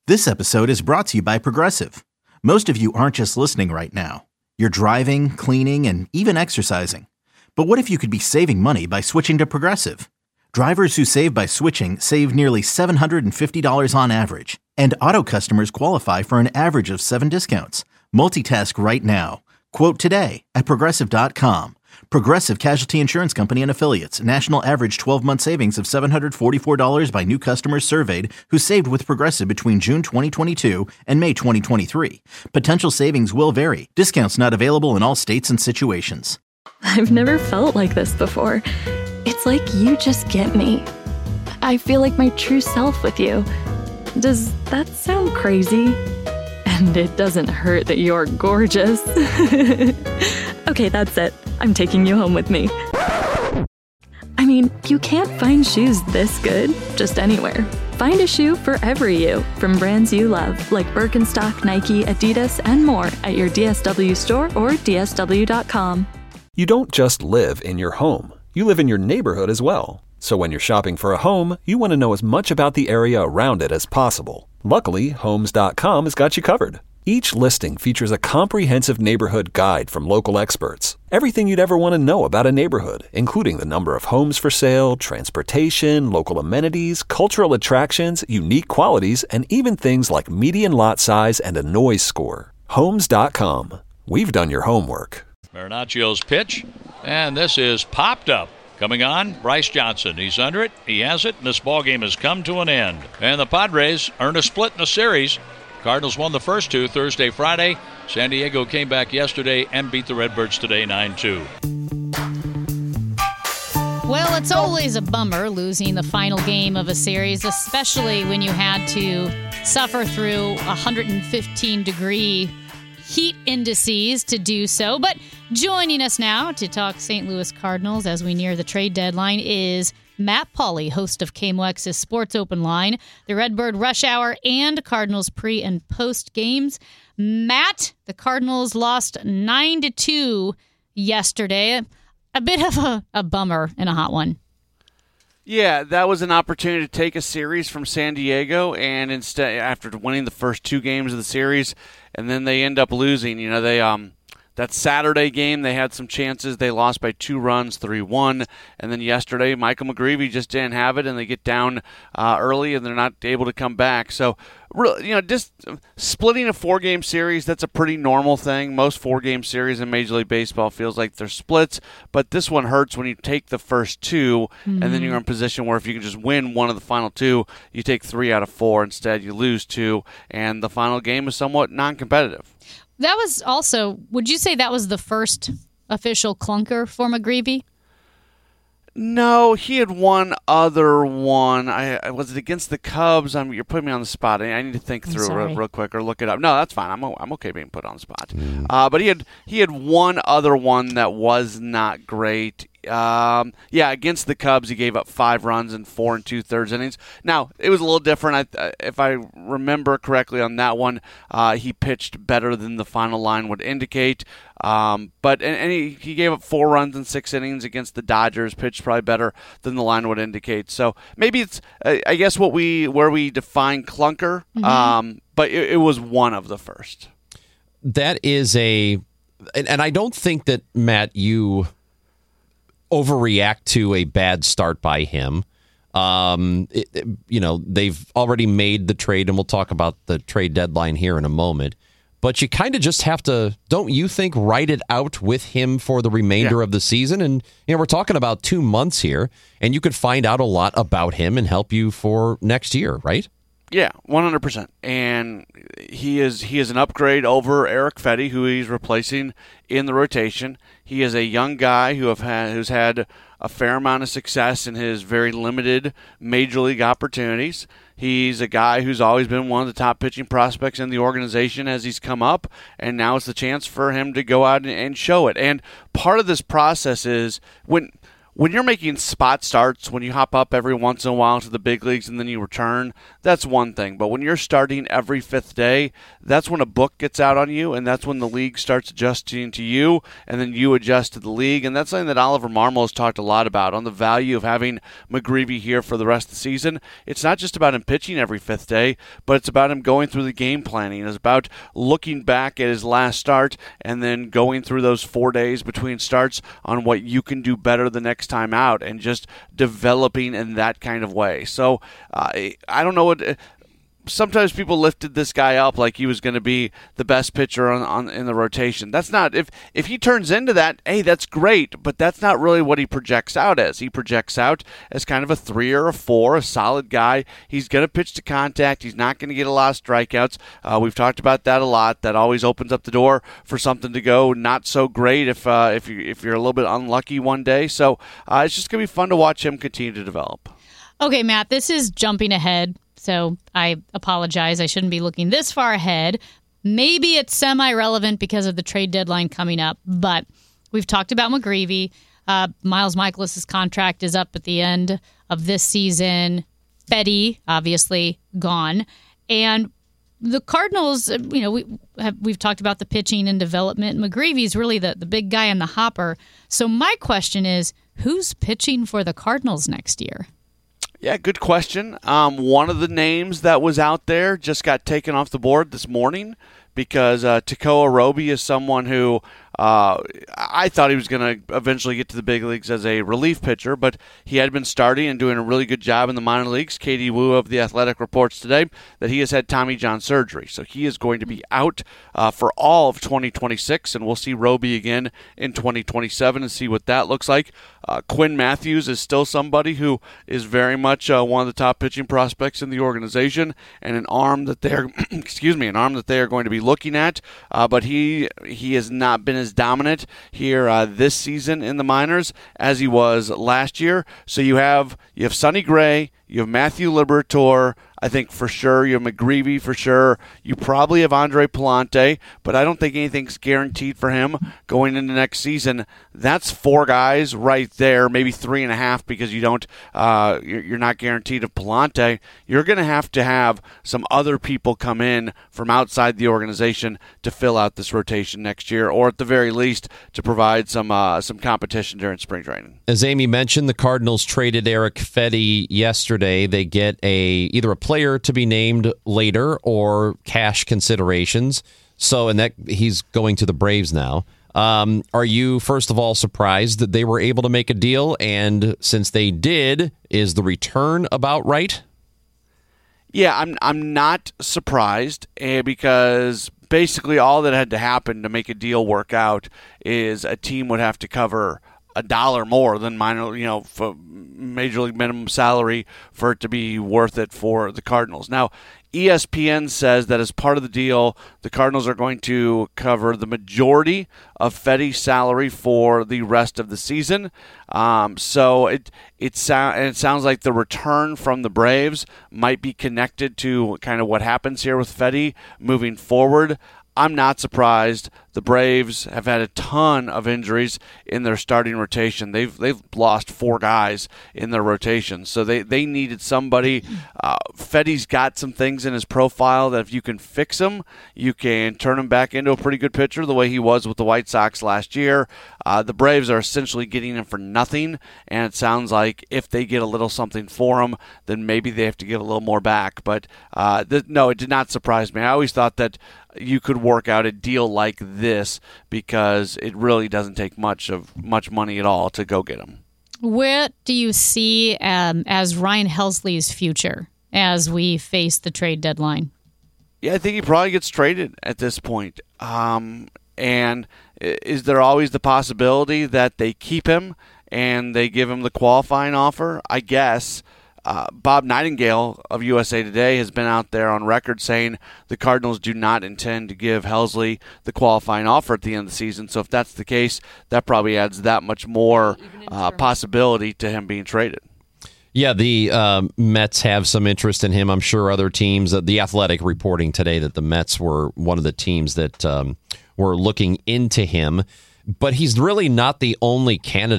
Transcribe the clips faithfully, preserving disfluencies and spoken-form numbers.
This episode is brought to you by Progressive. Most of you aren't just listening right now. You're driving, cleaning, and even exercising. But what if you could be saving money by switching to Progressive? Drivers who save by switching save nearly seven hundred fifty dollars on average. And auto customers qualify for an average of seven discounts. Multitask right now. Quote today at Progressive dot com. Progressive Casualty Insurance Company and Affiliates. National average twelve-month savings of seven hundred forty-four dollars by new customers surveyed who saved with Progressive between June twenty twenty-two and May twenty twenty-three. Potential savings will vary. Discounts not available in all states and situations. I've never felt like this before. It's like you just get me. I feel like my true self with you. Does that sound crazy? And it doesn't hurt that you're gorgeous. Okay, that's it. I'm taking you home with me. I mean, you can't find shoes this good just anywhere. Find a shoe for every you from brands you love, like Birkenstock, Nike, Adidas, and more at your D S W store or D S W dot com. You don't just live in your home. You live in your neighborhood as well. So when you're shopping for a home, you want to know as much about the area around it as possible. Luckily, Homes dot com has got you covered. Each listing features a comprehensive neighborhood guide from local experts. Everything you'd ever want to know about a neighborhood, including the number of homes for sale, transportation, local amenities, cultural attractions, unique qualities, and even things like median lot size and a noise score. Homes dot com. We've done your homework. Marinaccio's pitch, and this is popped up. Coming on, Bryce Johnson. He's under it. He has it, and this ballgame has come to an end. And the Padres earned a split in the series. Cardinals won the first two Thursday, Friday. San Diego came back yesterday and beat the Redbirds today nine two. Well, it's always a bummer losing the final game of a series, especially when you had to suffer through one hundred fifteen degree heat indices to do so. But joining us now to talk Saint Louis Cardinals as we near the trade deadline is Matt Pauley, host of K M O X's Sports Open Line, the Redbird Rush Hour, and Cardinals pre- and post games. Matt, the Cardinals lost nine to two yesterday. A bit of a, a bummer and a hot one. Yeah, that was an opportunity to take a series from San Diego, and instead, after winning the first two games of the series, and then they end up losing. You know, they um. That Saturday game, they had some chances. They lost by two runs, three one. And then yesterday, Michael McGreevy just didn't have it, and they get down uh, early, and they're not able to come back. So, you know, just splitting a four-game series, that's a pretty normal thing. Most four-game series in Major League Baseball feels like they're splits, but this one hurts when you take the first two, mm-hmm. and then you're in a position where if you can just win one of the final two, you take three out of four. Instead, you lose two, and the final game is somewhat non-competitive. That was also, would you say that was the first official clunker for McGreevy? No, he had one other one. I, I was it against the Cubs. I'm, you're putting me on the spot. I, I need to think through real, real quick or look it up. No, that's fine. I'm I'm okay being put on the spot. Mm. Uh, but he had he had one other one that was not great. Um, yeah, against the Cubs, he gave up five runs in four and two thirds innings. Now, it was a little different. I, if I remember correctly on that one, uh, he pitched better than the final line would indicate. Um, but and, and he, he gave up four runs in six innings against the Dodgers, pitched probably better than the line would indicate. So maybe it's, uh, I guess, what we where we define clunker. Mm-hmm. Um, but it, it was one of the first. That is a, and, and I don't think that, Matt, you overreact to a bad start by him. Um, it, it, you know, they've already made the trade, and we'll talk about the trade deadline here in a moment. But you kind of just have to, don't you think, write it out with him for the remainder yeah. of the season? And, you know, we're talking about two months here, and you could find out a lot about him and help you for next year, right? Yeah, one hundred percent. And he is he is an upgrade over Erick Fedde, who he's replacing in the rotation. He is a young guy who have had, who's had a fair amount of success in his very limited major league opportunities. He's a guy who's always been one of the top pitching prospects in the organization as he's come up, and now it's the chance for him to go out and show it. And part of this process is when when you're making spot starts, when you hop up every once in a while to the big leagues and then you return, that's one thing. But when you're starting every fifth day, that's when a book gets out on you, and that's when the league starts adjusting to you, and then you adjust to the league. And that's something that Oliver Marmol has talked a lot about, on the value of having McGreevy here for the rest of the season. It's not just about him pitching every fifth day, but it's about him going through the game planning. It's about looking back at his last start and then going through those four days between starts on what you can do better the next time out, and just developing in that kind of way. So uh, I don't know what... Sometimes people lifted this guy up like he was going to be the best pitcher on, on in the rotation. That's not, if if he turns into that, hey, that's great, but that's not really what he projects out as. He projects out as kind of a three or a four, a solid guy. He's going to pitch to contact. He's not going to get a lot of strikeouts. Uh, we've talked about that a lot. That always opens up the door for something to go not so great if uh, if you if you're a little bit unlucky one day. So uh, it's just going to be fun to watch him continue to develop. Okay, Matt, this is jumping ahead. So I apologize. I shouldn't be looking this far ahead. Maybe it's semi-relevant because of the trade deadline coming up, but we've talked about McGreevy. Uh, Miles Michaelis' contract is up at the end of this season. Fedde, obviously, gone. And the Cardinals, you know, we have, we've talked about the pitching and development. McGreevy's really the, the big guy in the hopper. So my question is, who's pitching for the Cardinals next year? Yeah, good question. Um, one of the names that was out there just got taken off the board this morning because uh, Tekoa Roby is someone who uh, I thought he was going to eventually get to the big leagues as a relief pitcher, but he had been starting and doing a really good job in the minor leagues. Katie Wu of The Athletic reports today that he has had Tommy John surgery, so he is going to be out uh, for all of twenty twenty-six, and we'll see Roby again in twenty twenty-seven and see what that looks like. Uh, Quinn Matthews is still somebody who is very much uh, one of the top pitching prospects in the organization, and an arm that they're excuse me, an arm that they are going to be looking at. Uh, but he he has not been as dominant here uh, this season in the minors as he was last year. So you have you have Sonny Gray, you have Matthew Liberatore. I think for sure you have McGreevy for sure. You probably have Andre Palante, but I don't think anything's guaranteed for him going into next season. That's four guys right there, maybe three and a half because you don't, uh, you're not guaranteed of Palante. You're going to have to have some other people come in from outside the organization to fill out this rotation next year, or at the very least to provide some uh, some competition during spring training. As Amy mentioned, the Cardinals traded Erick Fedde yesterday. They get a either a player to be named later or cash considerations. So, and that he's going to the Braves now. Um, are you, first of all, surprised that they were able to make a deal? And since they did, is the return about right? Yeah, I'm I'm not surprised uh, because basically all that had to happen to make a deal work out is a team would have to cover a dollar more than minor, you know, for major league minimum salary for it to be worth it for the Cardinals. Now, E S P N says that as part of the deal, the Cardinals are going to cover the majority of Fedde's salary for the rest of the season. Um, so it it, so, it sounds like the return from the Braves might be connected to kind of what happens here with Fedde moving forward. I'm not surprised. The Braves have had a ton of injuries in their starting rotation. They've they've lost four guys in their rotation, so they, they needed somebody. Uh, Fedde's got some things in his profile that if you can fix him, you can turn him back into a pretty good pitcher the way he was with the White Sox last year. Uh, the Braves are essentially getting him for nothing, and it sounds like if they get a little something for him, then maybe they have to give a little more back. But uh, th- no, it did not surprise me. I always thought that you could work out a deal like this because it really doesn't take much of much money at all to go get him. What do you see um, as Ryan Helsley's future as we face the trade deadline? Yeah, I think he probably gets traded at this point. Um, and is there always the possibility that they keep him and they give him the qualifying offer? I guess. Uh, Bob Nightingale of U S A Today has been out there on record saying the Cardinals do not intend to give Helsley the qualifying offer at the end of the season. So if that's the case, that probably adds that much more uh, possibility to him being traded. Yeah, the uh, Mets have some interest in him. I'm sure other teams, uh, The Athletic reporting today that the Mets were one of the teams that um, were looking into him. But he's really not the only candidate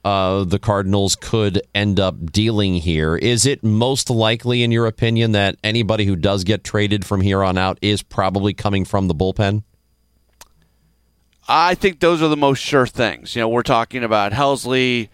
uh, the Cardinals could end up dealing here. Is it most likely, in your opinion, that anybody who does get traded from here on out is probably coming from the bullpen? I think those are the most sure things. You know, we're talking about Helsley,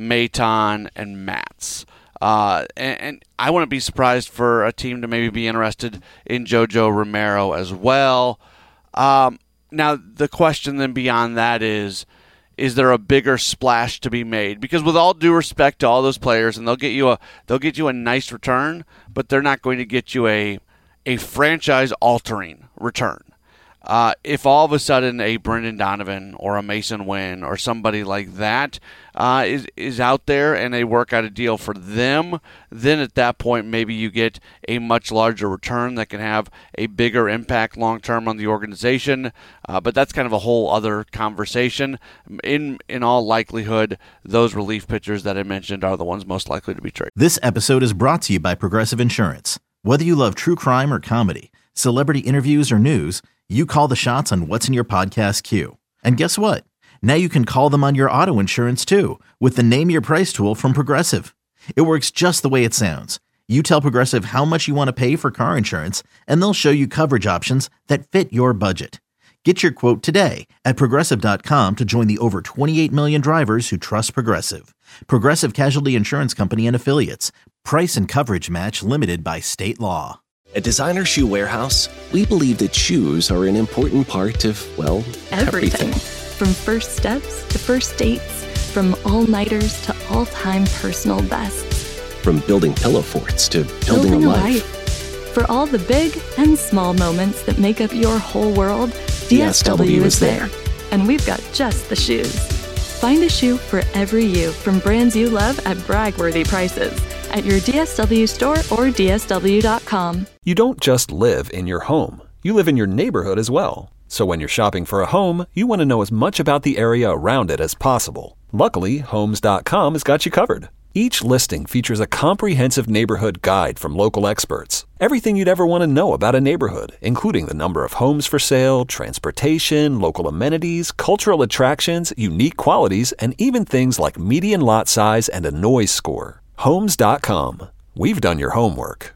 Maton, and Matz. Uh, and, and I wouldn't be surprised for a team to maybe be interested in JoJo Romero as well. Um, now, the question then beyond that is, is there a bigger splash to be made? Because with all due respect to all those players, and they'll get you a they'll get you a nice return, but they're not going to get you a a franchise-altering return. Uh, if all of a sudden a Brendan Donovan or a Mason Wynn or somebody like that uh, is is out there and they work out a deal for them, then at that point maybe you get a much larger return that can have a bigger impact long term on the organization. Uh, but that's kind of a whole other conversation. In in all likelihood, those relief pitchers that I mentioned are the ones most likely to be traded. This episode is brought to you by Progressive Insurance. Whether you love true crime or comedy, celebrity interviews or news, you call the shots on what's in your podcast queue. And guess what? Now you can call them on your auto insurance too with the Name Your Price tool from Progressive. It works just the way it sounds. You tell Progressive how much you want to pay for car insurance, and they'll show you coverage options that fit your budget. Get your quote today at Progressive dot com to join the over twenty-eight million drivers who trust Progressive. Progressive Casualty Insurance Company and Affiliates. Price and coverage match limited by state law. At Designer Shoe Warehouse, we believe that shoes are an important part of, well, everything. everything. From first steps to first dates, from all-nighters to all-time personal bests. From building pillow forts to building, Building a a life. life. For all the big and small moments that make up your whole world, D S W is there. And we've got just the shoes. Find a shoe for every you from brands you love at brag-worthy prices at your D S W store or D S W dot com. You don't just live in your home. You live in your neighborhood as well. So when you're shopping for a home, you want to know as much about the area around it as possible. Luckily, Homes dot com has got you covered. Each listing features a comprehensive neighborhood guide from local experts. Everything you'd ever want to know about a neighborhood, including the number of homes for sale, transportation, local amenities, cultural attractions, unique qualities, and even things like median lot size and a noise score. Homes dot com. We've done your homework.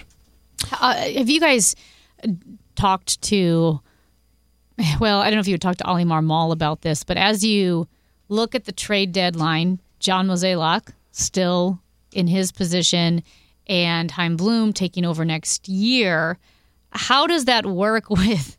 Uh, have you guys talked to, well, I don't know if you would talk to Ollie Marmol about this, but as you look at the trade deadline, John Mozeliak still in his position and Chaim Bloom taking over next year, how does that work with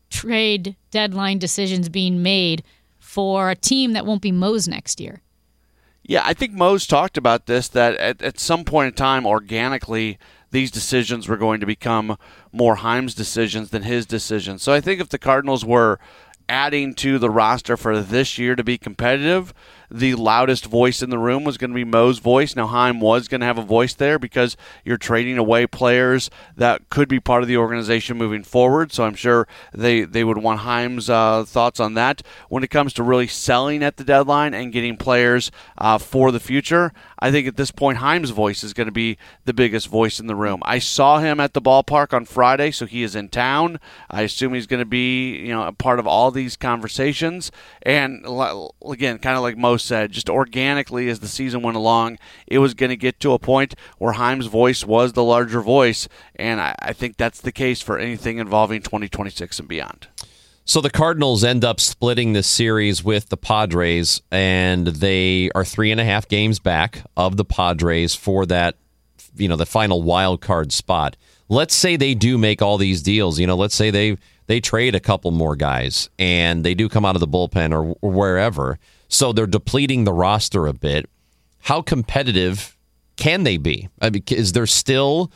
trade deadline decisions being made for a team that won't be Mo's next year? Yeah, I think Mo's talked about this, that at, at some point in time, organically, these decisions were going to become more Chaim's decisions than his decisions. So I think if the Cardinals were adding to the roster for this year to be competitive, the loudest voice in the room was going to be Mo's voice. Now, Chaim was going to have a voice there because you're trading away players that could be part of the organization moving forward, so I'm sure they, they would want Chaim's uh, thoughts on that. When it comes to really selling at the deadline and getting players uh, for the future, I think at this point Chaim's voice is going to be the biggest voice in the room. I saw him at the ballpark on Friday, so he is in town. I assume he's going to be, you know, a part of all these conversations. And again, kind of like Mo said, just organically as the season went along, it was going to get to a point where Chaim's voice was the larger voice, and I, I think that's the case for anything involving twenty twenty-six and beyond. So the Cardinals end up splitting this series with the Padres, and they are three and a half games back of the Padres for that, you know, the final wild card spot. Let's say they do make all these deals. You know, let's say they they trade a couple more guys, and they do come out of the bullpen or, or wherever. So they're depleting the roster a bit. How competitive can they be? I mean, is there still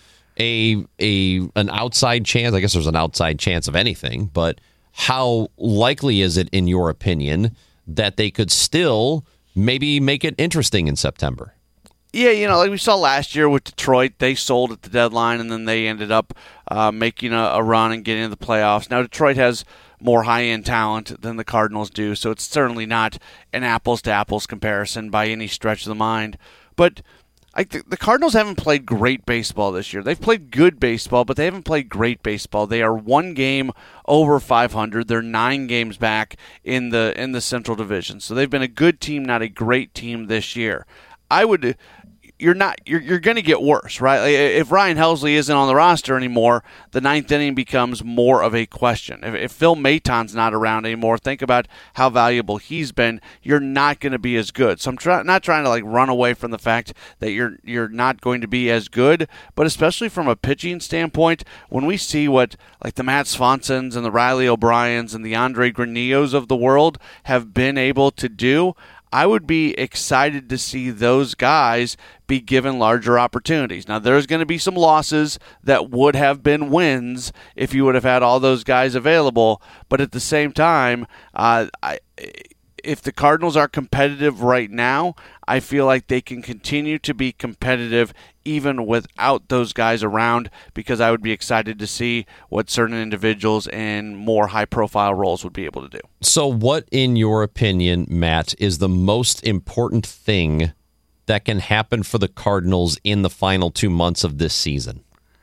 a a an outside chance? I guess there's an outside chance of anything, but how likely is it, in your opinion, that they could still maybe make it interesting in September? Yeah, you know, like we saw last year with Detroit, they sold at the deadline, and then they ended up uh, making a, a run and getting into the playoffs. Now, Detroit has more high-end talent than the Cardinals do, so it's certainly not an apples-to-apples comparison by any stretch of the mind. But Like the, the Cardinals haven't played great baseball this year. They've played good baseball, but they haven't played great baseball. They are one game over five hundred. They're nine games back in the in the Central Division. So they've been a good team, not a great team this year. I would. You're not. You're, you're going to get worse, right? Like if Ryan Helsley isn't on the roster anymore, the ninth inning becomes more of a question. If, if Phil Maton's not around anymore, think about how valuable he's been. You're not going to be as good. So I'm try, not trying to like run away from the fact that you're you're not going to be as good, but especially from a pitching standpoint, when we see what like the Matt Swansons and the Riley O'Briens and the Andre Granillos of the world have been able to do, I would be excited to see those guys be given larger opportunities. Now, there's going to be some losses that would have been wins if you would have had all those guys available, but at the same time, uh, I, if the Cardinals are competitive right now, I feel like they can continue to be competitive even without those guys around, because I would be excited to see what certain individuals in more high-profile roles would be able to do. So what, in your opinion, Matt, is the most important thing that can happen for the Cardinals in the final two months of this season?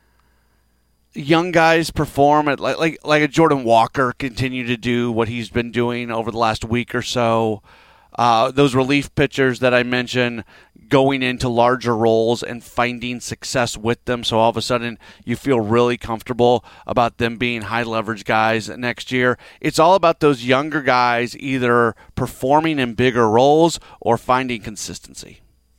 Young guys perform at like like like a Jordan Walker continue to do what he's been doing over the last week or so. Uh, those relief pitchers that I mentioned going into larger roles and finding success with them, so all of a sudden you feel really comfortable about them being high leverage guys next year. It's all about those younger guys either performing in bigger roles or finding consistency.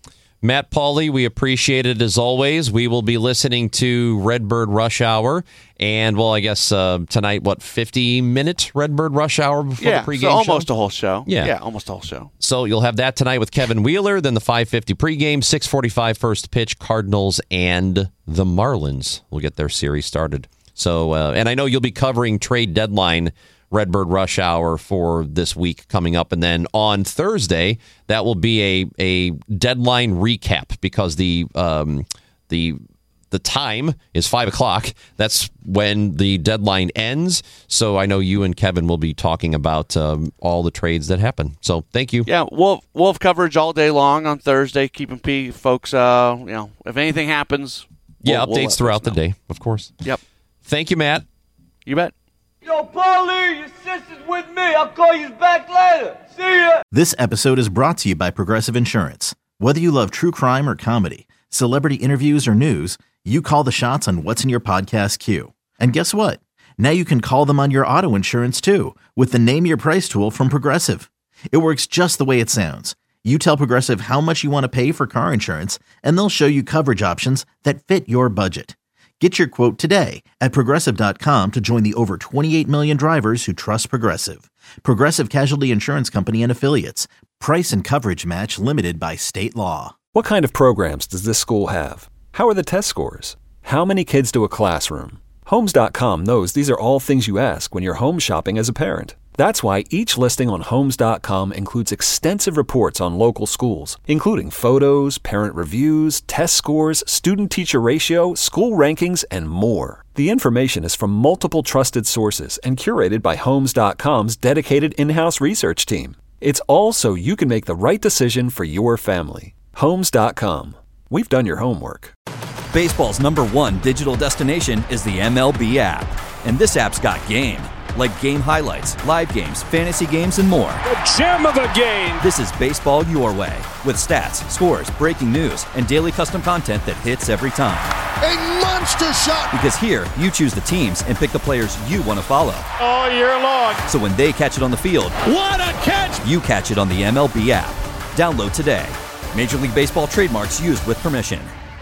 Matt Pauley, we appreciate it as always. We will be listening to Redbird Rush Hour, and, well, I guess uh, tonight, what, fifty-minute Redbird Rush Hour before yeah, the pregame so almost show? a whole show. Yeah. yeah, almost a whole show. So you'll have that tonight with Kevin Wheeler, then the five fifty pregame, six forty-five first pitch, Cardinals and the Marlins will get their series started. So, uh, and I know you'll be covering trade deadline Redbird Rush Hour for this week coming up. And then on Thursday, that will be a, a deadline recap because the um, the the time is five o'clock. That's when the deadline ends. So I know you and Kevin will be talking about um, all the trades that happen. So thank you. Yeah, we'll, we'll have coverage all day long on Thursday, keeping P folks, uh, you know, if anything happens. We'll, yeah, updates we'll throughout the day, of course. Yep. Thank you, Matt. You bet. Yo, Paulie, your sister's with me. I'll call you back later. See ya. This episode is brought to you by Progressive Insurance. Whether you love true crime or comedy, celebrity interviews or news, you call the shots on what's in your podcast queue. And guess what? Now you can call them on your auto insurance too with the Name Your Price tool from Progressive. It works just the way it sounds. You tell Progressive how much you want to pay for car insurance, and they'll show you coverage options that fit your budget. Get your quote today at Progressive dot com to join the over twenty-eight million drivers who trust Progressive. Progressive Casualty Insurance Company and Affiliates. Price and coverage match limited by state law. What kind of programs does this school have? How are the test scores? How many kids do a classroom? Homes dot com knows these are all things you ask when you're home shopping as a parent. That's why each listing on Homes dot com includes extensive reports on local schools, including photos, parent reviews, test scores, student-teacher ratio, school rankings, and more. The information is from multiple trusted sources and curated by Homes dot com's dedicated in-house research team. It's all so you can make the right decision for your family. Homes dot com. We've done your homework. Baseball's number one digital destination is the M L B app. And this app's got game. Like game highlights, live games, fantasy games, and more. The gem of a game! This is baseball your way. With stats, scores, breaking news, and daily custom content that hits every time. A monster shot! Because here, you choose the teams and pick the players you want to follow. All year long. So when they catch it on the field, what a catch! You catch it on the M L B app. Download today. Major League Baseball trademarks used with permission.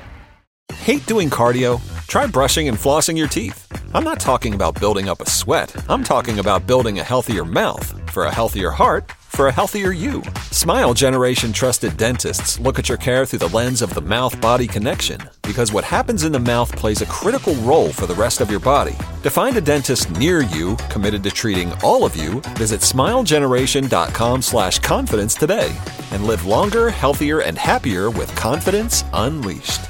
Hate doing cardio? Try brushing and flossing your teeth. I'm not talking about building up a sweat. I'm talking about building a healthier mouth. For a healthier heart, for a healthier you. Smile Generation trusted dentists look at your care through the lens of the mouth-body connection, because what happens in the mouth plays a critical role for the rest of your body. To find a dentist near you committed to treating all of you, visit smile generation dot com slash confidence today and live longer, healthier, and happier with confidence unleashed.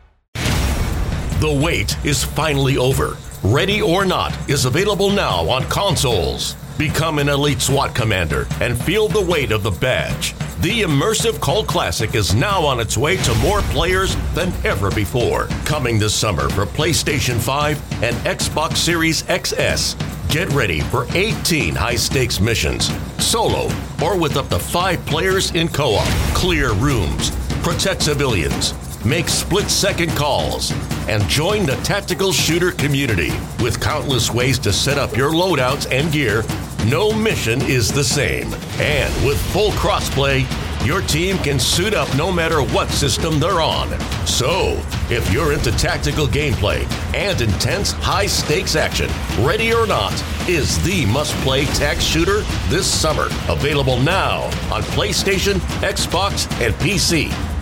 The wait is finally over. Ready or Not is available now on consoles. Become an elite SWAT commander and feel the weight of the badge. The immersive Cult Classic is now on its way to more players than ever before. Coming this summer for PlayStation five and Xbox Series X S. Get ready for eighteen high-stakes missions, solo or with up to five players in co-op. Clear rooms, protect civilians, make split-second calls, and join the tactical shooter community. With countless ways to set up your loadouts and gear, no mission is the same. And with full crossplay, your team can suit up no matter what system they're on. So, if you're into tactical gameplay and intense high-stakes action, Ready or Not is the must-play tac shooter this summer. Available now on PlayStation, Xbox, and P C.